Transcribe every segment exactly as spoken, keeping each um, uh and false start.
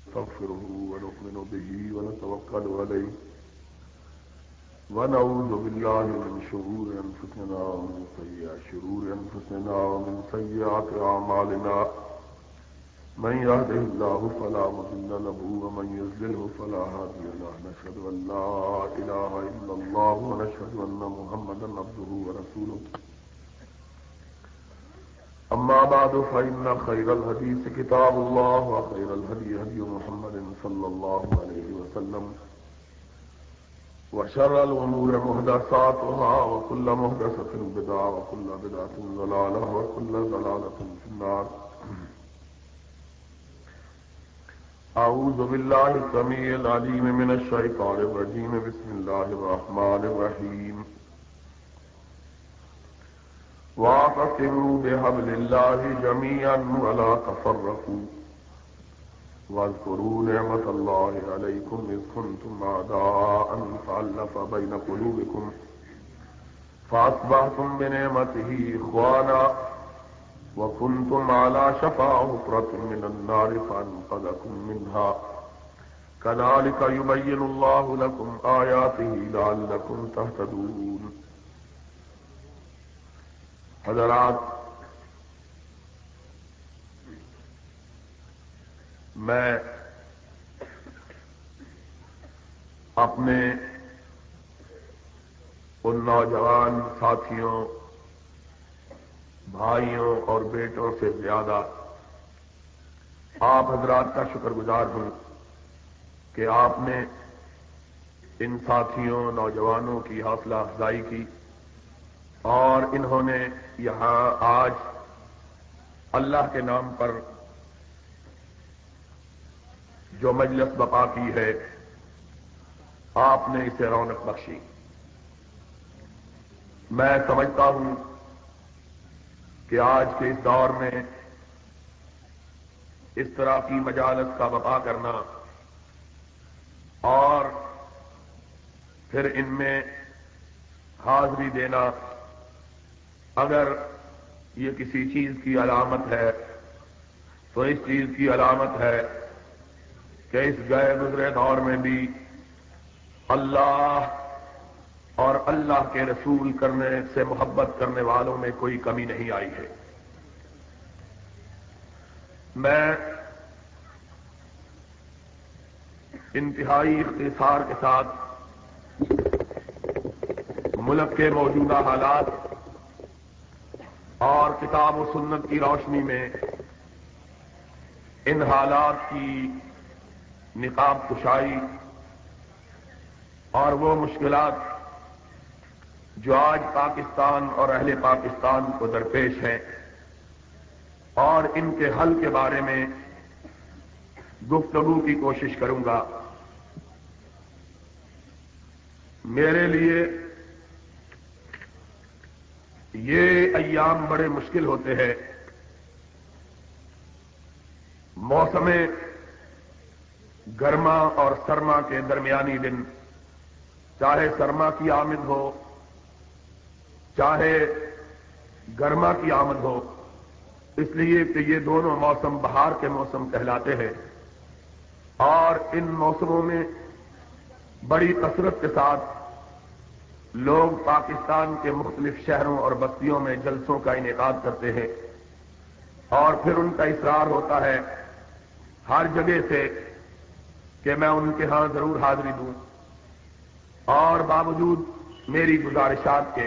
نستغفره ونؤمن به ونتوكل عليه ونعوذ بالله من شرور أنفسنا ومن سيئات شرور أنفسنا ومن سيئات أعمالنا من يهده الله فلا مضل له ومن يضلله فلا هادي له نشهد أن لا إله إلا الله ونشهد أن محمدا عبده ورسوله أما بعد فإن خير الحديث كتاب الله وخير الهدي هدي محمد صلى الله عليه وسلم وشر الأمور محدثاتها وكل محدثة بدعة وكل بدعة ضلالة وكل ضلالة في النار. أعوذ بالله السميع العليم من الشيطان الرجيم. بسم الله الرحمن الرحيم. واعتصموا بحبل الله جميعا ولا تفرقوا واذكروا نعمة الله عليكم إذ كنتم أعداء فألف بين قلوبكم فأصبحتم بنعمته إخوانا وكنتم على شفا حفرة من النار فأنقذكم منها كذلك يبين الله لكم آياته لعلكم تهتدون. حضرات، میں اپنے ان نوجوان ساتھیوں، بھائیوں اور بیٹوں سے زیادہ آپ حضرات کا شکر گزار ہوں کہ آپ نے ان ساتھیوں نوجوانوں کی حوصلہ افزائی کی اور انہوں نے یہاں آج اللہ کے نام پر جو مجلس بپا کی ہے، آپ نے اسے رونق بخشی. میں سمجھتا ہوں کہ آج کے اس دور میں اس طرح کی مجالس کا بپا کرنا اور پھر ان میں حاضری دینا، اگر یہ کسی چیز کی علامت ہے تو اس چیز کی علامت ہے کہ اس گئے گزرے دور میں بھی اللہ اور اللہ کے رسول کرنے سے محبت کرنے والوں میں کوئی کمی نہیں آئی ہے. میں انتہائی اختصار کے ساتھ ملک کے موجودہ حالات اور کتاب و سنت کی روشنی میں ان حالات کی نقاب کشائی اور وہ مشکلات جو آج پاکستان اور اہل پاکستان کو درپیش ہیں اور ان کے حل کے بارے میں گفتگو کی کوشش کروں گا. میرے لیے یہ ایام بڑے مشکل ہوتے ہیں. موسم گرما اور سرما کے درمیانی دن، چاہے سرما کی آمد ہو چاہے گرما کی آمد ہو، اس لیے کہ یہ دونوں موسم بہار کے موسم کہلاتے ہیں اور ان موسموں میں بڑی کثرت کے ساتھ لوگ پاکستان کے مختلف شہروں اور بستیوں میں جلسوں کا انعقاد کرتے ہیں اور پھر ان کا اصرار ہوتا ہے ہر جگہ سے کہ میں ان کے ہاں ضرور حاضری دوں، اور باوجود میری گزارشات کے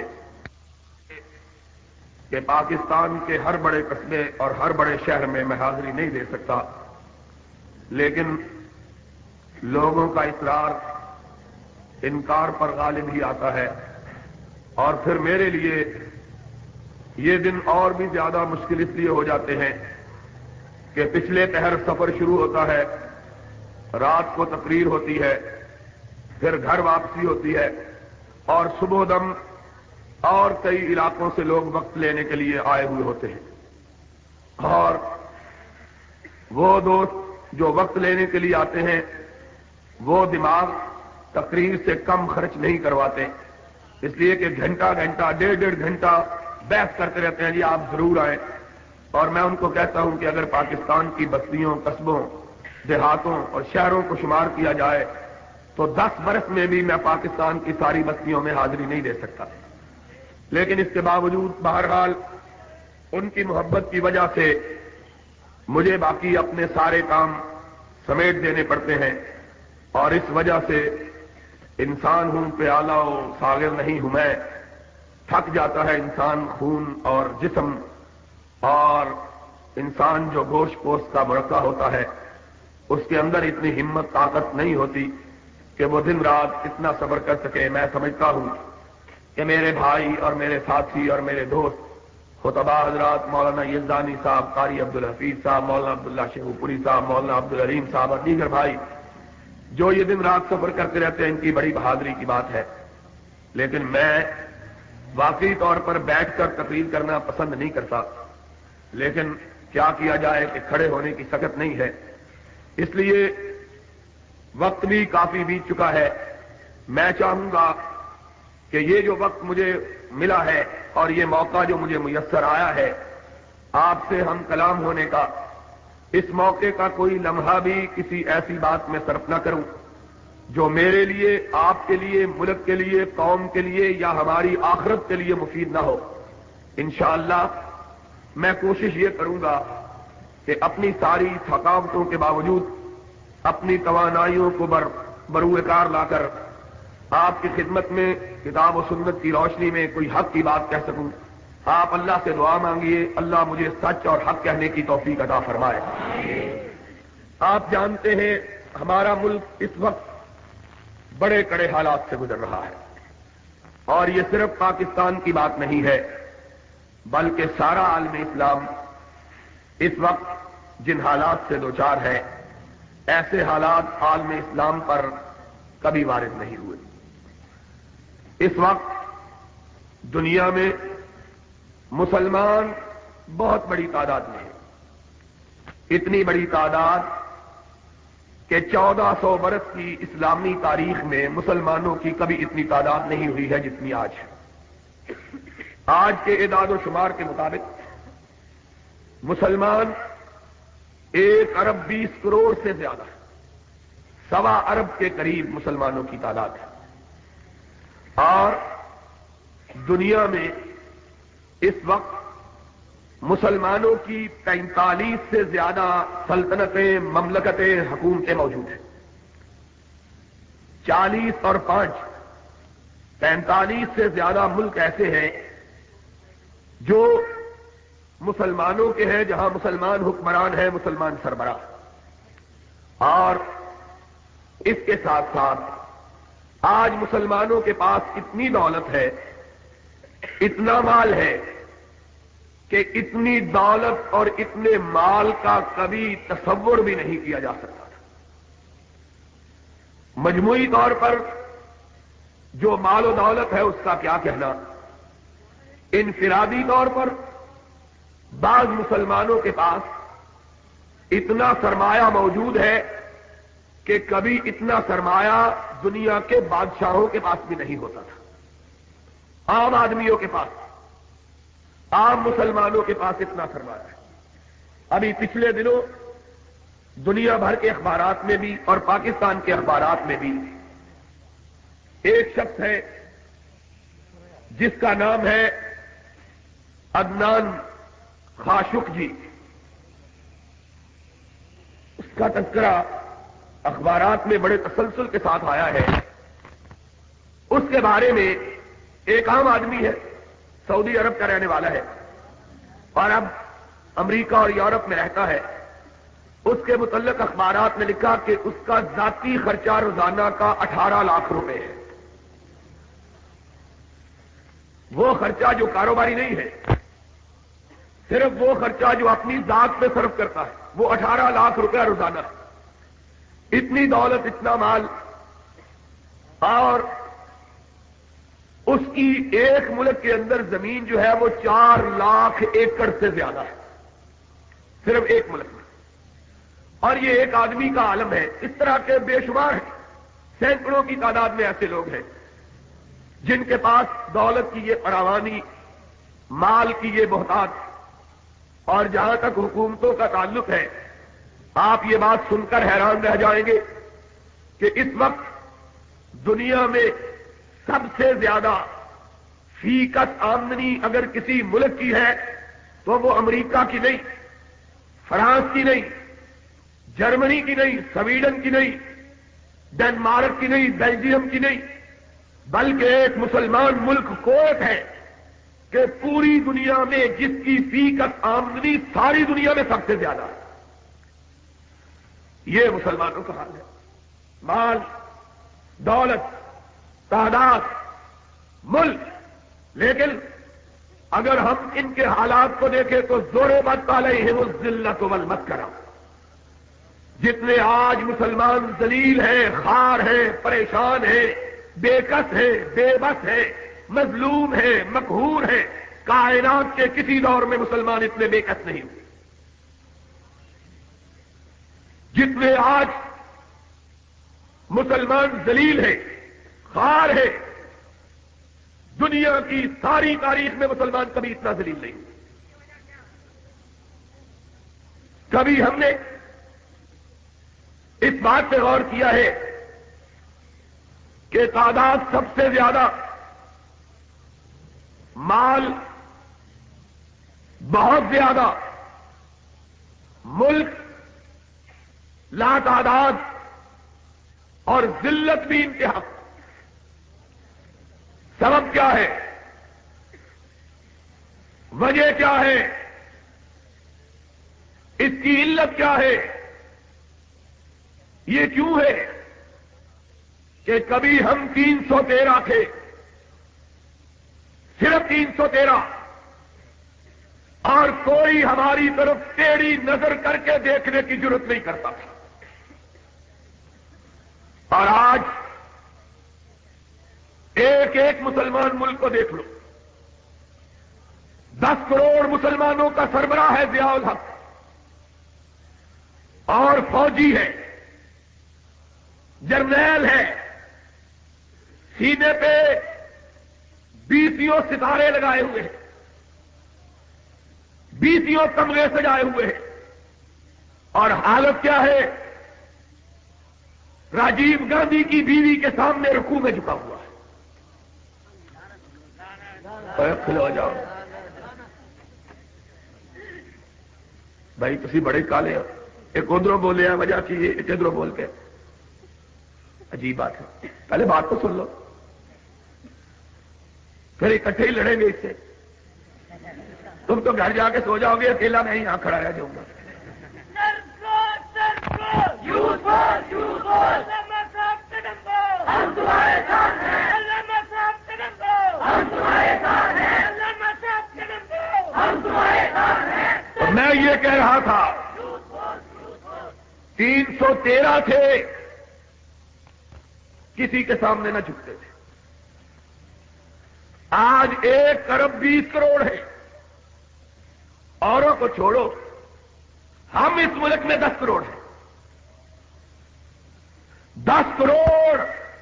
کہ پاکستان کے ہر بڑے قصبے اور ہر بڑے شہر میں میں حاضری نہیں دے سکتا، لیکن لوگوں کا اصرار انکار پر غالب ہی آتا ہے اور پھر میرے لیے یہ دن اور بھی زیادہ مشکل اس لیے ہو جاتے ہیں کہ پچھلے پہر سفر شروع ہوتا ہے، رات کو تقریر ہوتی ہے، پھر گھر واپسی ہوتی ہے اور صبح دم اور کئی علاقوں سے لوگ وقت لینے کے لیے آئے ہوئے ہوتے ہیں، اور وہ دوست جو وقت لینے کے لیے آتے ہیں وہ دماغ تقریر سے کم خرچ نہیں کرواتے، اس لیے کہ گھنٹہ گھنٹہ ڈیڑھ ڈیڑھ گھنٹہ بحث کرتے رہتے ہیں جی آپ ضرور آئیں. اور میں ان کو کہتا ہوں کہ اگر پاکستان کی بستیوں قصبوں دیہاتوں اور شہروں کو شمار کیا جائے تو دس برس میں بھی میں پاکستان کی ساری بستیوں میں حاضری نہیں دے سکتا، لیکن اس کے باوجود بہرحال ان کی محبت کی وجہ سے مجھے باقی اپنے سارے کام سمیٹ دینے پڑتے ہیں، اور اس وجہ سے انسان ہوں پیالہ و ساغر نہیں ہوں میں، تھک جاتا ہے انسان خون اور جسم، اور انسان جو گوشت پوست کا مرکہ ہوتا ہے اس کے اندر اتنی ہمت طاقت نہیں ہوتی کہ وہ دن رات اتنا صبر کر سکے۔ میں سمجھتا ہوں کہ میرے بھائی اور میرے ساتھی اور میرے دوست خطبہ حضرات مولانا یزدانی صاحب، قاری عبدالحفیظ صاحب، مولانا عبداللہ شیخو پوری صاحب، مولانا عبدالعلیم صاحب اور دیگر بھائی جو یہ دن رات سفر کرتے رہتے ہیں، ان کی بڑی بہادری کی بات ہے، لیکن میں واقعی طور پر بیٹھ کر تقریر کرنا پسند نہیں کرتا، لیکن کیا کیا جائے کہ کھڑے ہونے کی سکت نہیں ہے، اس لیے وقت بھی کافی بیت چکا ہے۔ میں چاہوں گا کہ یہ جو وقت مجھے ملا ہے اور یہ موقع جو مجھے میسر آیا ہے آپ سے ہم کلام ہونے کا، اس موقع کا کوئی لمحہ بھی کسی ایسی بات میں صرف نہ کروں جو میرے لیے، آپ کے لیے، ملک کے لیے، قوم کے لیے یا ہماری آخرت کے لیے مفید نہ ہو۔ انشاءاللہ میں کوشش یہ کروں گا کہ اپنی ساری تھکاوٹوں کے باوجود اپنی توانائیوں کو بر بروئے کار لا کر آپ کی خدمت میں کتاب و سنت کی روشنی میں کوئی حق کی بات کہہ سکوں۔ آپ اللہ سے دعا مانگیے، اللہ مجھے سچ اور حق کہنے کی توفیق عطا فرمائے۔ آپ جانتے ہیں ہمارا ملک اس وقت بڑے کڑے حالات سے گزر رہا ہے، اور یہ صرف پاکستان کی بات نہیں ہے بلکہ سارا عالم اسلام اس وقت جن حالات سے دوچار ہے، ایسے حالات عالم اسلام پر کبھی وارد نہیں ہوئے۔ اس وقت دنیا میں مسلمان بہت بڑی تعداد میں ہیں، اتنی بڑی تعداد کہ چودہ سو برس کی اسلامی تاریخ میں مسلمانوں کی کبھی اتنی تعداد نہیں ہوئی ہے جتنی آج ہے۔ آج کے اعداد و شمار کے مطابق مسلمان ایک ارب بیس کروڑ سے زیادہ ہے، سوا ارب کے قریب مسلمانوں کی تعداد ہے، اور دنیا میں اس وقت مسلمانوں کی پینتالیس سے زیادہ سلطنتیں، مملکتیں، حکومتیں موجود ہیں۔ چالیس اور پانچ پینتالیس سے زیادہ ملک ایسے ہیں جو مسلمانوں کے ہیں، جہاں مسلمان حکمران ہیں، مسلمان سربراہ، اور اس کے ساتھ ساتھ آج مسلمانوں کے پاس اتنی دولت ہے، اتنا مال ہے کہ اتنی دولت اور اتنے مال کا کبھی تصور بھی نہیں کیا جا سکتا تھا۔ مجموعی طور پر جو مال و دولت ہے اس کا کیا کہنا، انفرادی طور پر بعض مسلمانوں کے پاس اتنا سرمایہ موجود ہے کہ کبھی اتنا سرمایہ دنیا کے بادشاہوں کے پاس بھی نہیں ہوتا تھا، عام آدمیوں کے پاس، عام مسلمانوں کے پاس اتنا سرمایہ ہے۔ ابھی پچھلے دنوں دنیا بھر کے اخبارات میں بھی اور پاکستان کے اخبارات میں بھی ایک شخص ہے جس کا نام ہے عدنان خاشق جی، اس کا تذکرہ اخبارات میں بڑے تسلسل کے ساتھ آیا ہے۔ اس کے بارے میں ایک عام آدمی ہے، سعودی عرب کا رہنے والا ہے اور اب امریکہ اور یورپ میں رہتا ہے۔ اس کے متعلق اخبارات نے لکھا کہ اس کا ذاتی خرچہ روزانہ کا اٹھارہ لاکھ روپے ہے۔ وہ خرچہ جو کاروباری نہیں ہے، صرف وہ خرچہ جو اپنی ذات پہ صرف کرتا ہے، وہ اٹھارہ لاکھ روپے روزانہ ہے۔ اتنی دولت، اتنا مال، اور اس کی ایک ملک کے اندر زمین جو ہے وہ چار لاکھ ایکڑ سے زیادہ ہے، صرف ایک ملک میں، اور یہ ایک آدمی کا عالم ہے۔ اس طرح کے بے شمار ہیں، سینکڑوں کی تعداد میں ایسے لوگ ہیں جن کے پاس دولت کی یہ فراوانی، مال کی یہ بہتات، اور جہاں تک حکومتوں کا تعلق ہے آپ یہ بات سن کر حیران رہ جائیں گے کہ اس وقت دنیا میں سب سے زیادہ فیکس آمدنی اگر کسی ملک کی ہے تو وہ امریکہ کی نہیں، فرانس کی نہیں، جرمنی کی نہیں، سویڈن کی نہیں، ڈنمارک کی نہیں، بیلجیم کی نہیں، بلکہ ایک مسلمان ملک کویت ہے کہ پوری دنیا میں جس کی فیکس آمدنی ساری دنیا میں سب سے زیادہ ہے۔ یہ مسلمانوں کا حال ہے۔ مال، دولت، تعداد، ملک، لیکن اگر ہم ان کے حالات کو دیکھیں تو ضربت علیہم الذلۃ والمسکرہ، جتنے آج مسلمان ذلیل ہیں، خوار ہیں، پریشان ہیں، بے کس ہیں، بے بس ہیں، مظلوم ہیں، مقہور ہیں، کائنات کے کسی دور میں مسلمان اتنے بے کس نہیں ہوئے۔ جتنے آج مسلمان ذلیل ہیں، خوار ہیں، دنیا کی ساری تاریخ میں مسلمان کبھی اتنا ذلیل نہیں ہوئے۔ کبھی ہم نے اس بات پہ غور کیا ہے کہ تعداد سب سے زیادہ، مال بہت زیادہ، ملک لا تعداد اور ذلت بھی انتہا، سبب کیا ہے؟ وجہ کیا ہے؟ اس کی علت کیا ہے؟ یہ کیوں ہے کہ کبھی ہم تین سو تیرہ تھے، صرف تین سو تیرہ، اور کوئی ہماری طرف ٹیڑھی نظر کر کے دیکھنے کی ضرورت نہیں کرتا تھا، اور آج ایک ایک مسلمان ملک کو دیکھ لو، دس کروڑ مسلمانوں کا سربراہ ہے ضیاء الحق، اور فوجی ہے، جرنیل ہے، سینے پہ بیسیوں ستارے لگائے ہوئے ہیں، بیسیوں کمرے سجائے ہوئے ہیں، اور حالت کیا ہے؟ راجیو گاندھی کی بیوی کے سامنے رکوع میں جھکا ہوا ہے۔ کھلو جاؤ بھائی، تسی بڑے کالے ہو، ایک ادھروں بولے ہیں وجہ کی ایک ادھروں بول کے، عجیب بات ہے۔ پہلے بات تو سن لو، پھر اکٹھے ہی لڑیں گے اس سے۔ تم تو گھر جا کے سو جاؤ گے، اکیلا میں یہاں کھڑا رہ جاؤں گا۔ تو میں یہ کہہ رہا تھا، تین سو تیرہ تھے، کسی کے سامنے نہ جھکتے تھے، آج ایک ارب بیس کروڑ ہے، اوروں کو چھوڑو، ہم اس ملک میں دس کروڑ ہیں، دس کروڑ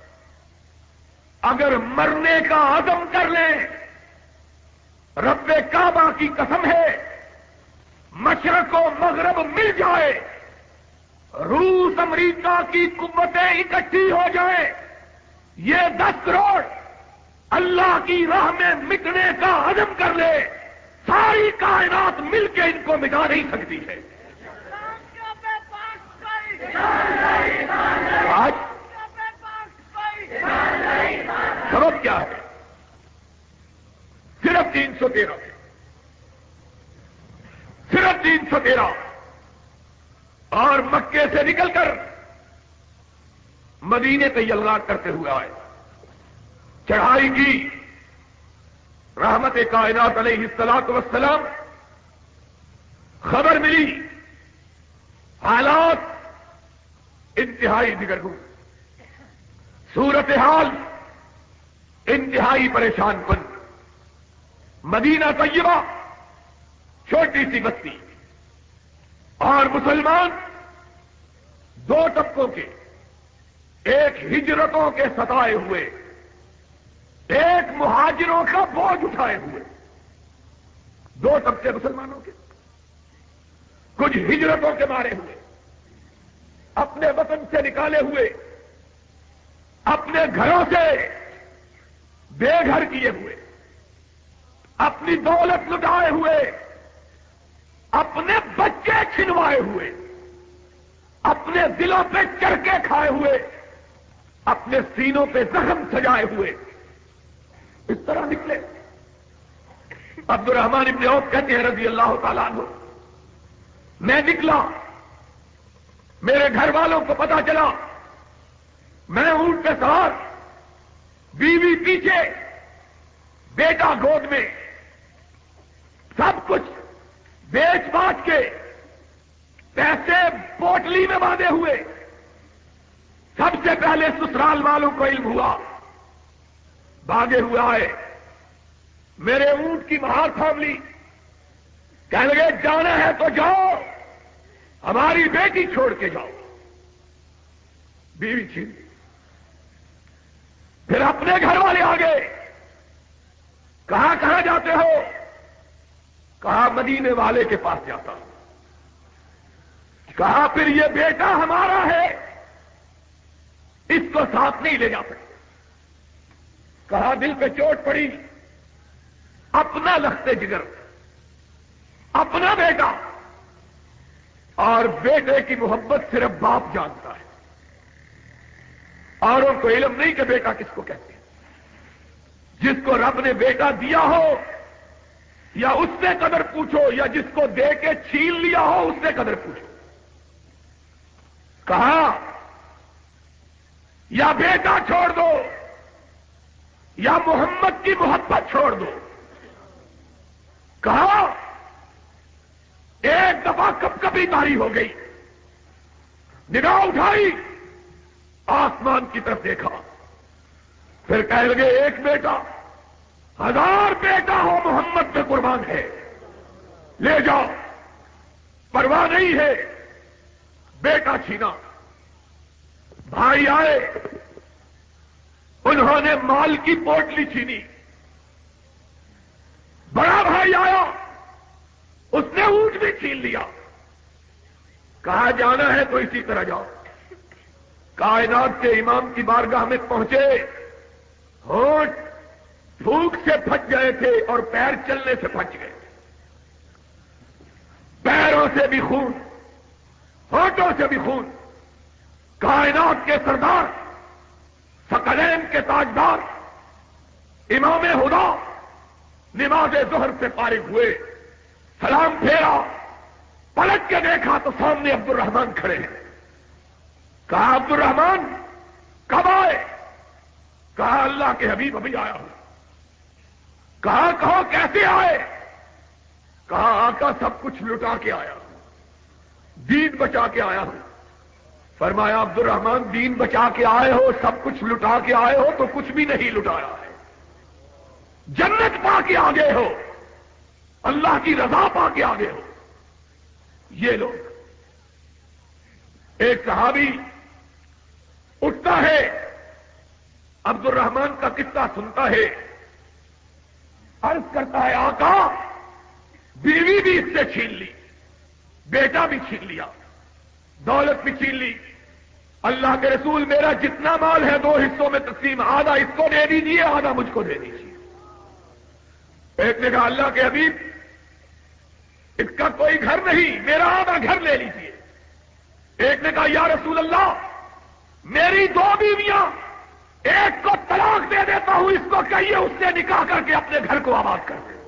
اگر مرنے کا عزم کر لیں، رب کعبہ کی قسم ہے، مشرق و مغرب مل جائے، روس امریکہ کی قوتیں اکٹھی ہو جائیں، یہ دس کروڑ اللہ کی راہ میں مٹنے کا عزم کر لے، ساری کائنات مل کے ان کو مٹا نہیں سکتی ہے۔ آج سبب کیا ہے؟ صرف تین سو تیرہ صرف تین سو تیرہ اور مکے سے نکل کر مدینے پہ یلغار کرتے ہوئے آئے، چڑھائی کی، رحمت کائنات علیہ الصلوۃ والسلام، خبر ملی، حالات انتہائی بگڑ گئی، صورتحال انتہائی پریشان کن، مدینہ طیبہ چھوٹی سی بستی، اور مسلمان دو طبقوں کے، ایک ہجرتوں کے ستائے ہوئے، ایک مہاجروں کا بوجھ اٹھائے ہوئے، دو طبقے مسلمانوں کے، کچھ ہجرتوں کے مارے ہوئے، اپنے وطن سے نکالے ہوئے، اپنے گھروں سے بے گھر کیے ہوئے، اپنی دولت لٹائے ہوئے، اپنے بچے چھنوائے ہوئے، اپنے دلوں پہ چرکے کھائے ہوئے، اپنے سینوں پہ زخم سجائے ہوئے اس طرح نکلے۔ عبد الرحمن ابن عوف کہتے ہیں رضی اللہ تعالیٰ عنہ، میں نکلا، میرے گھر والوں کو پتا چلا، میں اونٹ پہ سوار، بیوی پیچھے، بیٹا گود میں، سب کچھ بیچ باچ کے، پیسے پوٹلی میں باندھے ہوئے۔ سب سے پہلے سسرال والوں کو علم ہوا، بھاگے ہوئے آئے، میرے اونٹ کی مہار تھام لی، کہنے لگے جانا ہے تو جاؤ، ہماری بیٹی چھوڑ کے جاؤ۔ بیوی چھین لی، پھر اپنے گھر والے آ گئے، کہاں کہاں جاتے ہو؟ کہا مدینے والے کے پاس جاتا ہوں۔ کہا پھر یہ بیٹا ہمارا ہے، اس کو ساتھ نہیں لے جا سکتے۔ کہا دل پہ چوٹ پڑی، اپنا لختے جگر، اپنا بیٹا، اور بیٹے کی محبت صرف باپ جانتا ہے، اوروں کو علم نہیں کہ بیٹا کس کو کہتے ہیں۔ جس کو رب نے بیٹا دیا ہو یا اس سے قدر پوچھو، یا جس کو دے کے چھین لیا ہو اس سے قدر پوچھو۔ کہا یا بیٹا چھوڑ دو یا محمد کی محبت چھوڑ دو۔ کہا ایک دفعہ کب کبھی تاری ہو گئی، نگاہ اٹھائی، آسمان کی طرف دیکھا، پھر کہنے لگے ایک بیٹا، ہزار بیٹا ہو محمد پہ قربان ہے، لے جاؤ، پرواہ نہیں ہے۔ بیٹا چھینا، بھائی آئے، انہوں نے مال کی پوٹلی چھینی، بڑا بھائی آیا، اس نے اونٹ بھی چھین لیا۔ کہا جانا ہے تو اسی طرح جاؤ۔ کائنات کے امام کی بارگاہ میں پہنچے، ہونٹ بھوک سے پھٹ گئے تھے اور پیر چلنے سے پھٹ گئے تھے، پیروں سے بھی خون، ہونٹوں سے بھی خون۔ کائنات کے سردار، ثقلین کے تاجدار، امام ہدا نماز ظہر سے فارغ ہوئے، سلام پھیرا، پلٹ کے دیکھا تو سامنے عبد الرحمان کھڑے ہیں۔ کہا عبد الرحمان کب آئے؟ کہا اللہ کے حبیب ابھی آیا ہوں۔ کہا کہو کیسے آئے؟ کہا آقا سب کچھ لٹا کے آیا ہوں، دین بچا کے آیا ہوں۔ فرمایا عبد الرحمان دین بچا کے آئے ہو، سب کچھ لٹا کے آئے ہو تو کچھ بھی نہیں لٹایا ہے، جنت پا کے آگے ہو، اللہ کی رضا پا کے آگے ہو۔ یہ لوگ، ایک صحابی اٹھتا ہے، عبد الرحمان کا قصہ سنتا ہے، عرض کرتا ہے آقا بیوی بھی اس سے چھین لی، بیٹا بھی چھین لیا، دولت بھی چھین لی۔ اللہ کے رسول میرا جتنا مال ہے دو حصوں میں تقسیم، آدھا اس کو دے دیجیے، آدھا مجھ کو دے دیجیے۔ ایک نے کہا اللہ کے حبیب اس کا کوئی گھر نہیں، میرا آدھا گھر لے لیجیے۔ ایک نے کہا یا رسول اللہ میری دو بیویاں، ایک کو طلاق دے دیتا ہوں، اس کو کہیے اس سے نکاح کر کے اپنے گھر کو آباد کر دے۔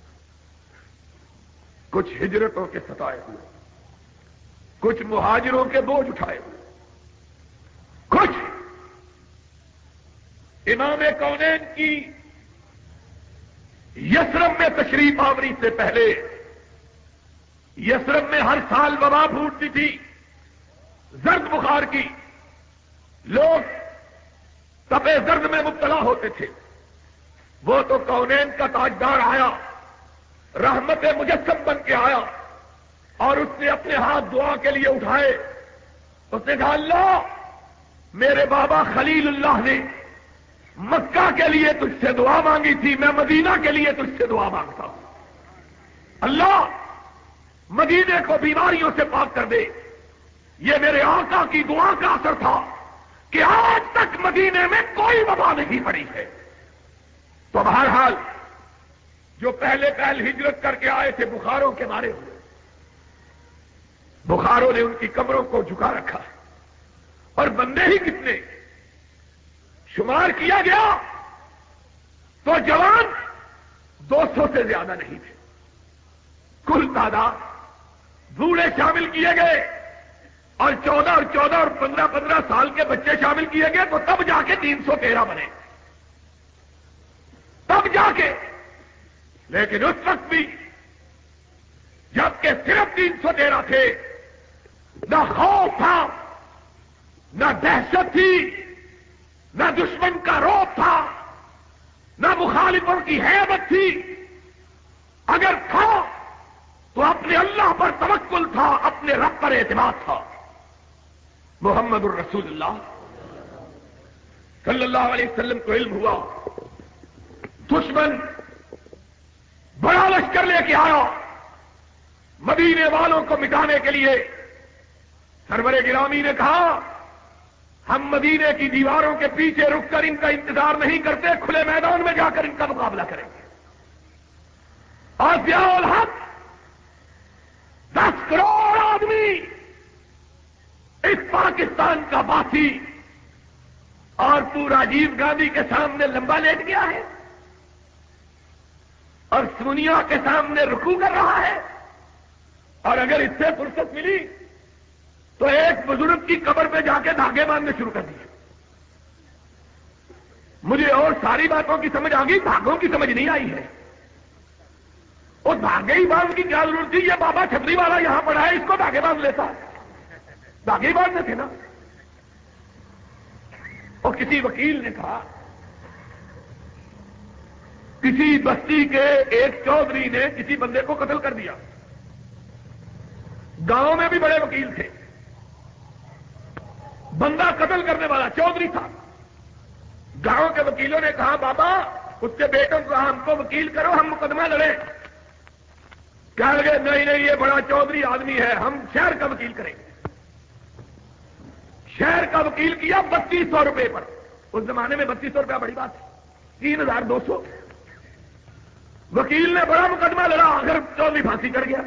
کچھ ہجرتوں کے ستائے ہوئے، کچھ مہاجروں کے بوجھ اٹھائے ہوئے، کچھ امام کونین کی یثرب میں تشریف آوری سے پہلے، یثرب میں ہر سال وبا پھوٹتی تھی، زرد بخار کی، لوگ تپے زرد میں مبتلا ہوتے تھے۔ وہ تو کونین کا تاجدار آیا، رحمت مجسم بن کے آیا، اور اس نے اپنے ہاتھ دعا کے لیے اٹھائے۔ اس نے کہا اللہ میرے بابا خلیل اللہ نے مکہ کے لیے تجھ سے دعا مانگی تھی، میں مدینہ کے لیے تجھ سے دعا مانگتا ہوں۔ اللہ مدینے کو بیماریوں سے پاک کر دے، یہ میرے آقا کی دعا کا اثر تھا کہ آج تک مدینے میں کوئی وبا نہیں پڑی ہے۔ تو بہرحال جو پہلے پہل ہجرت کر کے آئے تھے بخاروں کے مارے ہوئے، بخاروں نے ان کی کمروں کو جھکا رکھا، اور بندے ہی کتنے شمار کیا گیا تو جوان دو سو سے زیادہ نہیں تھے، کل تعداد بوڑھے شامل کیے گئے اور چودہ اور چودہ اور پندرہ پندرہ سال کے بچے شامل کیے گئے تو تب جا کے تین سو تیرہ بنے، تب جا کے۔ لیکن اس وقت بھی جبکہ صرف تین سو تیرہ تھے، نہ خوف تھا، نہ دہشت تھی، نہ دشمن کا روپ تھا، نہ مخالفوں کی ہیبت تھی، اگر تھا تو اپنے اللہ پر توکل تھا، اپنے رب پر اعتماد تھا۔ محمد الرسول اللہ صلی اللہ علیہ وسلم کو علم ہوا دشمن بڑا لشکر لے کے آیا مدینے والوں کو مٹانے کے لیے۔ سرور گرامی نے کہا ہم مدینے کی دیواروں کے پیچھے رک کر ان کا انتظار نہیں کرتے، کھلے میدان میں جا کر ان کا مقابلہ کریں گے۔ اور ضیاء الحق دس کروڑ آدمی اس پاکستان کا باسی اور تو راجیو گاندھی کے سامنے لمبا لیٹ گیا ہے اور سونیا کے سامنے رکوع کر رہا ہے، اور اگر اس سے فرصت ملی تو ایک بزرگ کی قبر پہ جا کے دھاگے باندھنے شروع کر دیے۔ مجھے اور ساری باتوں کی سمجھ آ گئی، دھاگوں کی سمجھ نہیں آئی ہے۔ وہ دھاگے ہی باندھ کی کیا ضرورت تھی؟ یہ بابا چھتری والا یہاں پڑا ہے، اس کو دھاگے باندھ لیتا، دھاگے ہی باندھنے تھے نا۔ اور کسی وکیل نے کہا کسی بستی کے ایک چودھری نے کسی بندے کو قتل کر دیا، گاؤں میں بھی بڑے وکیل تھے، بندہ قتل کرنے والا چودھری تھا۔ گاؤں کے وکیلوں نے کہا بابا اس کے بیٹوں کو ہم کو وکیل کرو، ہم مقدمہ لڑیں۔ کہہ لگے نہیں نہیں یہ بڑا چودھری آدمی ہے، ہم شہر کا وکیل کریں گے۔ شہر کا وکیل کیا بتیس سو روپے پر، اس زمانے میں بتیس سو روپیہ بڑی بات ہے، تین ہزار دو سو۔ وکیل نے بڑا مقدمہ لڑا، آخر چودھری پھانسی چڑھ گیا۔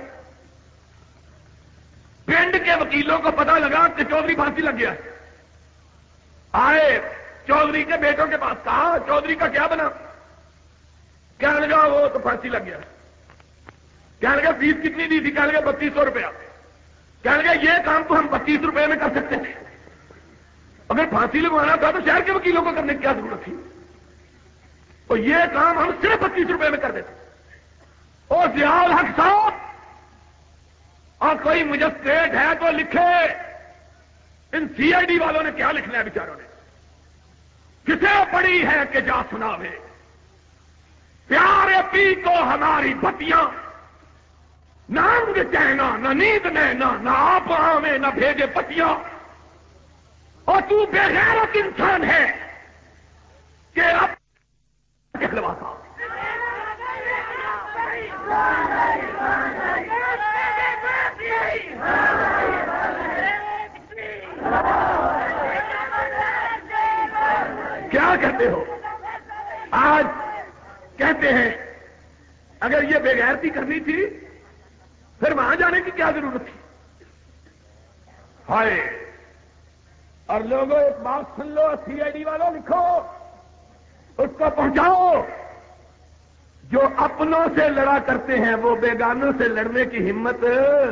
پنڈ کے وکیلوں کو پتا لگا کہ چودھری پھانسی لگ گیا، آئے چودھری کے بیٹوں کے پاس، کہا چودھری کا کیا بنا؟ کہنے لگا وہ تو پھانسی لگ گیا۔ کہنے لگا فیس کتنی دی تھی؟ کہنے لگا بتیس سو روپیہ۔ کہنے لگا یہ کام تو ہم پچیس روپے میں کر سکتے تھے، اگر پھانسی لگوانا تھا تو شہر کے وکیلوں کو کرنے کی کیا ضرورت تھی؟ اور یہ کام ہم صرف پچیس روپے میں کر دیتے۔ اور ضیاء الحق صاحب، اور کوئی مجسٹریٹ ہے تو لکھے، ان سی آئی ڈی والوں نے کیا لکھنا ہے بیچاروں نے؟ کسے پڑی ہے کہ جا سناوے، پیارے پی کو ہماری بتیاں، نہ انگ چہنا نہ نیند نینا، نہ آپ آویں نہ بھیجے پتیاں، اور تو بے غیرت انسان ہے کہ اب کہلواتا۔ کیا کہتے ہو؟ آج کہتے ہیں اگر یہ بے غیرتی کرنی تھی پھر وہاں جانے کی کیا ضرورت تھی؟ ہائے! اور لوگوں ایک بات سن لو، سی آئی ڈی والوں لکھو، اس کو پہنچاؤ، جو اپنوں سے لڑا کرتے ہیں وہ بیگانوں سے لڑنے کی ہمت،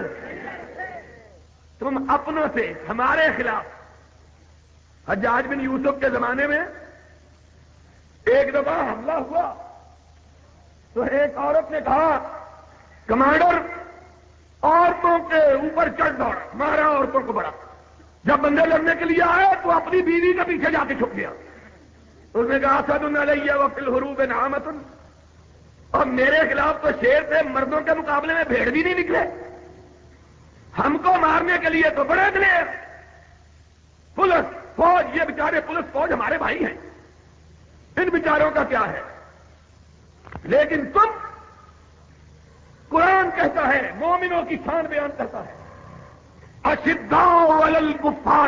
تم اپنوں سے ہمارے خلاف۔ حجاج بن یوسف کے زمانے میں ایک دفعہ حملہ ہوا تو ایک عورت نے کہا کمانڈر عورتوں کے اوپر چڑھ دوڑا، مارا عورتوں کو بڑا۔ جب بندے لڑنے کے لیے آئے تو اپنی بیوی کے پیچھے جا کے چھپ گیا۔ اس نے کہا اسد علیہ وفی الحروب نعمۃ، اور میرے خلاف تو شیر تھے، مردوں کے مقابلے میں بھیڑ بھی نہیں نکلے، ہم کو مارنے کے لیے تو بڑے دلیر۔ پولیس فوج، یہ بیچارے پولیس فوج ہمارے بھائی ہیں، ان بیچاروں کا کیا ہے؟ لیکن تم، قرآن کہتا ہے، مومنوں کی شان بیان کرتا ہے، اشداء علی الکفار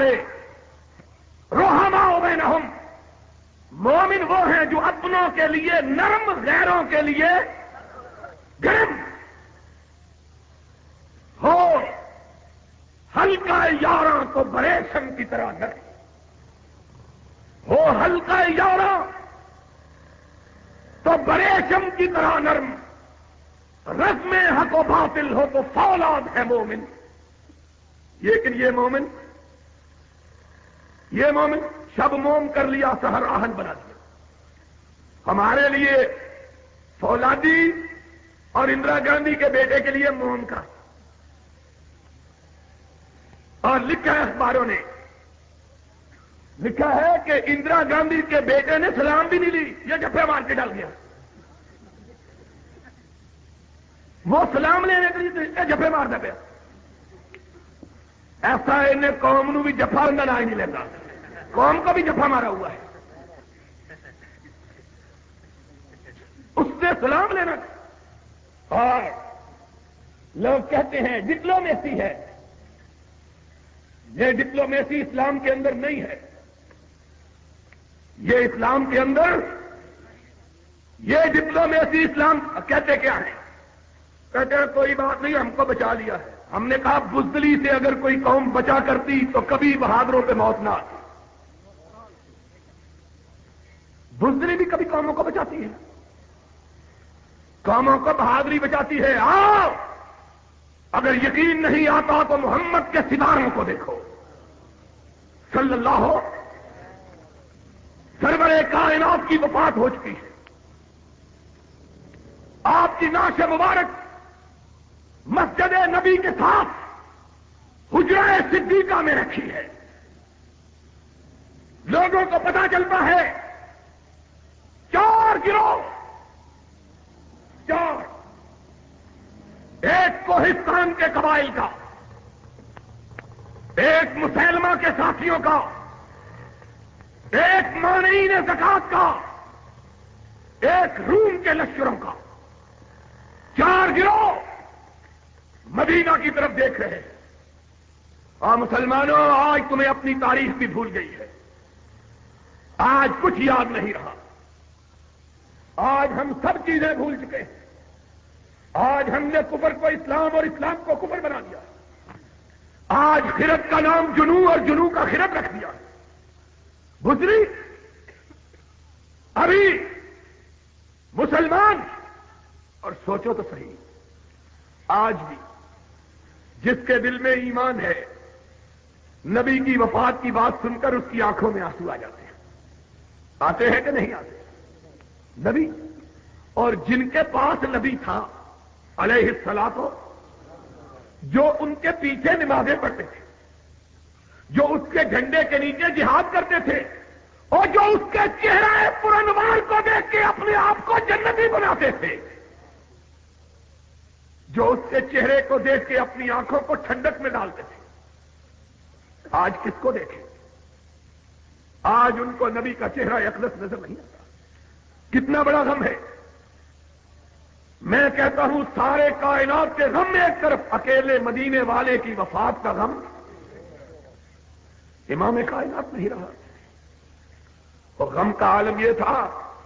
رحماء بینہم، مومن وہ ہیں جو اپنوں کے لیے نرم، غیروں کے لیے گرم ہو، ہلکا یاراں تو بریشم کی طرح نرم ہو، ہلکا یاراں تو بریشم کی طرح نرم، رزم حق و باطل ہو تو فولاد ہے مومن۔ لیکن یہ مومن یہ مومن شب موم کر لیا، سحر آہن بنا دیا۔ ہمارے لیے فولادی اور اندرا گاندھی کے بیٹے کے لیے موم کا، اور لکھا ہے اخباروں نے، لکھا ہے کہ اندرا گاندھی کے بیٹے نے سلام بھی نہیں لی، یہ جھپے مار کے ڈال گیا۔ وہ سلام لینے کے لیے جھپے مار دیا۔ ایسا انہیں قوم نو بھی جفا نہ ہی نہیں لیتا، قوم کو بھی جفا مارا ہوا ہے، اس سے سلام لینا۔ اور لوگ کہتے ہیں ڈپلومیسی ہے، یہ ڈپلومیسی اسلام کے اندر نہیں ہے، یہ اسلام کے اندر یہ ڈپلومیسی اسلام کہتے کیا ہے؟ کہتے ہیں کوئی بات نہیں، ہم کو بچا لیا ہے۔ ہم نے کہا بزدلی سے اگر کوئی قوم بچا کرتی تو کبھی بہادروں پہ موت نہ آتی۔ بزدلی بھی کبھی قوموں کو بچاتی ہے، قوموں کو بہادری بچاتی ہے۔ آؤ، اگر یقین نہیں آتا تو محمد کے ستاروں کو دیکھو، صلی اللہ ہو، سرور کائنات کی وفات ہو چکی ہے، آپ کی نعش مبارک مسجد نبی کے ساتھ حجرہ صدیقہ میں رکھی ہے۔ لوگوں کو پتا چلتا ہے چار گروہ، چار، ایک کوہستان کے قبائل کا، ایک مسلمہ کے ساتھیوں کا، ایک مانعین زکات کا، ایک روم کے لشکروں کا، چار گروہ مدینہ کی طرف دیکھ رہے ہیں۔ اور مسلمانوں، آج تمہیں اپنی تاریخ بھی بھول گئی ہے، آج کچھ یاد نہیں رہا، آج ہم سب چیزیں بھول چکے ہیں، آج ہم نے کفر کو اسلام اور اسلام کو کفر بنا دیا، آج خرد کا نام جنو اور جنو کا خرد رکھ دیا۔ بزری ابھی مسلمان، اور سوچو تو صحیح، آج بھی جس کے دل میں ایمان ہے، نبی کی وفات کی بات سن کر اس کی آنکھوں میں آنسو آ جاتے ہیں، آتے ہیں کہ نہیں آتے؟ نبی، اور جن کے پاس نبی تھا علیہ الصلوۃ، جو ان کے پیچھے نمازیں پڑھتے تھے، جو اس کے جھنڈے کے نیچے جہاد کرتے تھے، اور جو اس کے چہرے پرانوار کو دیکھ کے اپنے آپ کو جنتی بناتے تھے، جو اس کے چہرے کو دیکھ کے اپنی آنکھوں کو ٹھنڈک میں ڈالتے تھے، آج کس کو دیکھیں؟ آج ان کو نبی کا چہرہ اخلص نظر نہیں آتا۔ کتنا بڑا غم ہے! میں کہتا ہوں سارے کائنات کے غم ایک طرف، اکیلے مدینے والے کی وفات کا غم، امام کائنات نہیں رہا۔ اور غم کا عالم یہ تھا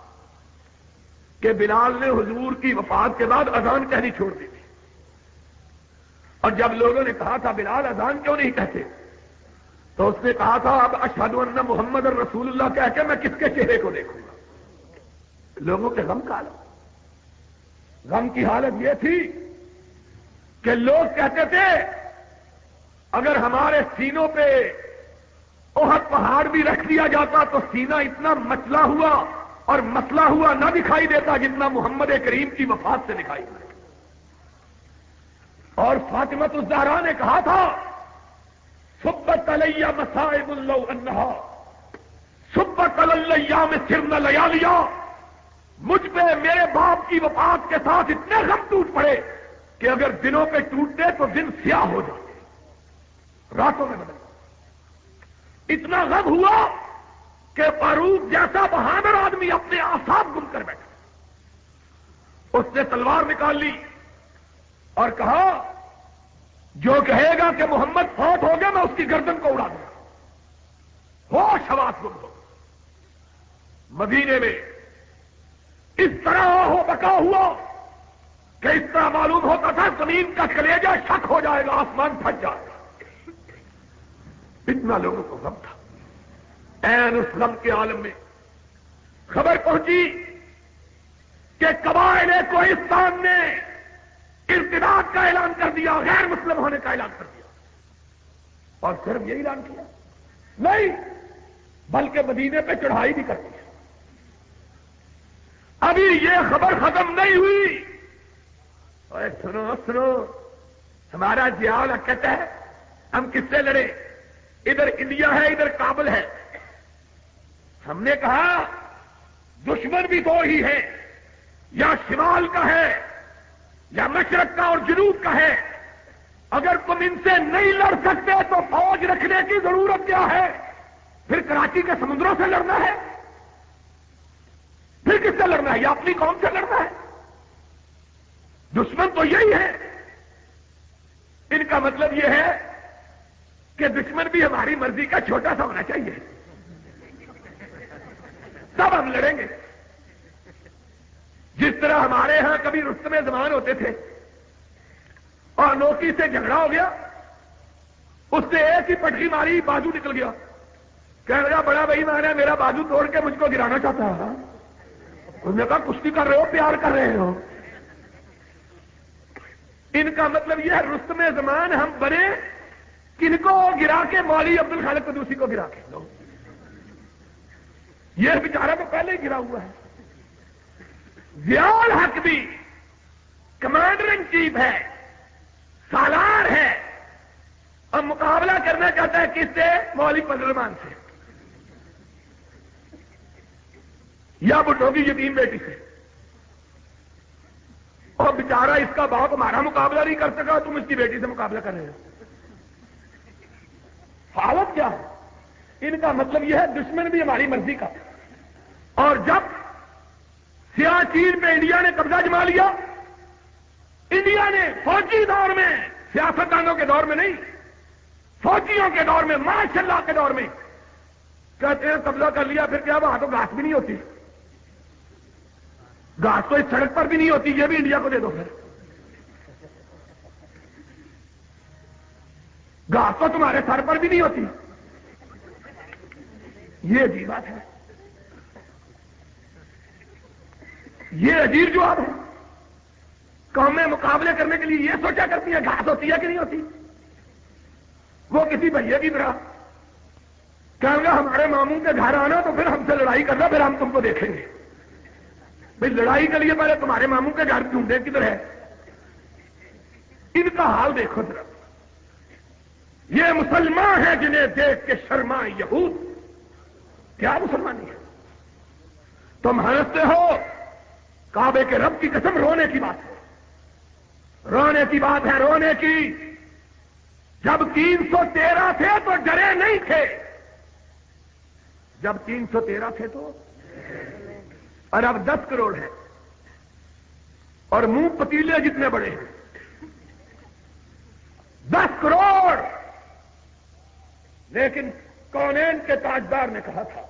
کہ بلال نے حضور کی وفات کے بعد اذان کہنی چھوڑ دی تھی، اور جب لوگوں نے کہا تھا بلال اذان کیوں نہیں کہتے، تو اس نے کہا تھا اب اشہد ان محمد الرسول اللہ کہہ کے میں کس کے چہرے کو دیکھوں گا۔ لوگوں کے غم کا عالم، غم کی حالت یہ تھی کہ لوگ کہتے تھے اگر ہمارے سینوں پہ احد پہاڑ بھی رکھ دیا جاتا تو سینہ اتنا مچلا ہوا اور مسلا ہوا نہ دکھائی دیتا جتنا محمد کریم کی وفات سے دکھائی دے۔ اور فاطمہ الزہرا نے کہا تھا صبت علی مصائب لو انہا صبت علی الیام سرن لیالیا، مجھ پہ میرے باپ کی وفات کے ساتھ اتنے غم ٹوٹ پڑے کہ اگر دنوں پہ ٹوٹتے تو دن سیاہ ہو جاتے، راتوں میں بدل جاتے۔ اتنا غم ہوا کہ فاروق جیسا بہادر آدمی اپنے اعصاب گم کر بیٹھا، اس نے تلوار نکال لی اور کہا جو کہے گا کہ محمد فوت ہو ہوش حواس گم ہو. مدینے میں اس طرح ہو بکا ہوا کہ اس طرح معلوم ہوتا تھا زمین کا کلیجہ شک ہو جائے گا, آسمان پھٹ جائے گا. اتنا لوگوں کو غم تھا. این اس غم کے عالم میں خبر پہنچی کہ قبائل کوہستان نے ارتداد کا اعلان کر دیا, غیر مسلم ہونے کا اعلان کر دیا. اور صرف یہ اعلان کیا نہیں, بلکہ مدینے پہ چڑھائی بھی کر دی. ابھی یہ خبر ختم نہیں ہوئی. اور سنو سنو, ہمارا جیال کہتا ہے ہم کس سے لڑے, ادھر انڈیا ہے ادھر کابل ہے. ہم نے کہا دشمن بھی دو ہی ہے, یا شمال کا ہے یا مشرق کا اور جنوب کا ہے. اگر تم ان سے نہیں لڑ سکتے تو فوج رکھنے کی ضرورت کیا ہے؟ پھر کراچی کے سمندروں سے لڑنا ہے, پھر کس سے لڑنا ہے؟ یا اپنی قوم سے لڑنا ہے؟ دشمن تو یہی ہے. ان کا مطلب یہ ہے کہ دشمن بھی ہماری مرضی کا چھوٹا سا ہونا چاہیے, تب ہم لڑیں گے. جس طرح ہمارے ہاں کبھی رستم زمان ہوتے تھے اور نوکی سے جھگڑا ہو گیا, اس سے ایک ہی پٹکی ماری, بازو نکل گیا. کہنے لگا بڑا بھائی میں نے میرا بازو توڑ کے مجھ کو گرانا چاہتا ہے. اس نے کہا کشتی کر رہے ہو پیار کر رہے ہو. ان کا مطلب یہ ہے رستم زمان ہم بنے کن کو گرا کے, مولوی عبد الخالق قدوسی کو گرا کے. یہ بیچارہ تو پہلے ہی گرا ہوا ہے. ضیاء الحق بھی کمانڈر ان چیف ہے, سالار ہے, اور مقابلہ کرنا چاہتا ہے کس سے؟ مولوی فضل الرحمان سے یا بٹوں کی یتیم بیٹی سے. اور بیچارہ اس کا باپ ہمارا مقابلہ نہیں کر سکا, تم اس کی بیٹی سے مقابلہ کر رہے ہو. حالت کیا ہے؟ ان کا مطلب یہ ہے دشمن بھی ہماری مرضی کا. اور جب سیاچین پہ انڈیا نے قبضہ جما لیا, انڈیا نے فوجی دور میں, سیاستدانوں کے دور میں نہیں, فوجیوں کے دور میں, ماشاء اللہ کے دور میں, کہتے ہیں قبضہ کر لیا, پھر کیا وہاں تو گھاس بھی نہیں ہوتی, گھاس تو اس سڑک پر بھی نہیں ہوتی, یہ بھی انڈیا کو دے دو. پھر گھاس تو تمہارے سر پر بھی نہیں ہوتی. یہ عجیب بات ہے, یہ عجیب جواب ہے. قومیں مقابلے کرنے کے لیے یہ سوچا کرتی ہیں گھاس ہوتی ہے کہ نہیں ہوتی. وہ کسی بھیا کی طرح کہیں گے ہمارے ماموں کے گھر آنا تو پھر ہم سے لڑائی کرنا, پھر ہم تم کو دیکھیں گے. بھائی لڑائی کے لیے پہلے تمہارے ماموں کے گھر ڈھونڈے کدھر ہے. ان کا حال دیکھو ذرا. یہ مسلمان ہیں جنہیں دیکھ کے شرما یہود. کیا مسلمانی ہے؟ تم ہنستے ہو, کعبے کے رب کی قسم رونے کی بات ہے, رونے کی بات ہے, رونے کی. جب تین سو تیرہ تھے تو ڈرے نہیں تھے, جب تین سو تیرہ تھے تو, اور اب دس کروڑ ہے اور منہ پتیلے جتنے بڑے ہیں. دس کروڑ. لیکن کونین کے تاجدار نے کہا تھا,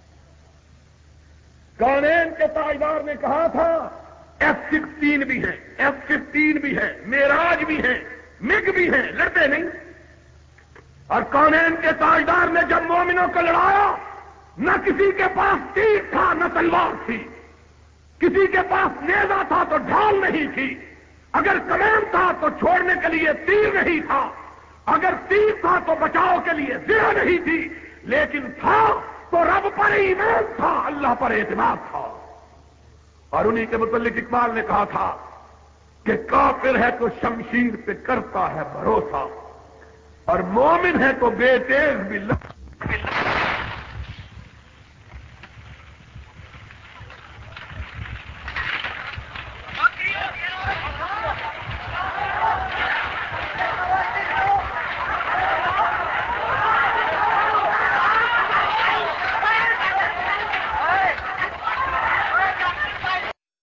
کونین کے تاجدار نے کہا تھا ایف سکسٹین بھی ہے, ایف ففٹین بھی ہے, میراج بھی ہے, مگ بھی ہے, لڑتے نہیں. اور کونین کے تاجدار نے جب مومنوں کو لڑایا, نہ کسی کے پاس تیر تھا نہ تلوار تھی, کسی کے پاس نیزہ تھا تو ڈھال نہیں تھی, اگر کمان تھا تو چھوڑنے کے لیے تیر نہیں تھا, اگر تیر تھا تو بچاؤ کے لیے زرہ نہیں تھی, لیکن تھا تو رب پر ایمان تھا, اللہ پر اعتماد تھا. اور انہی کے متعلق اقبال نے کہا تھا کہ کافر ہے تو شمشیر پہ کرتا ہے بھروسہ, اور مومن ہے تو بے تیز بھی لگ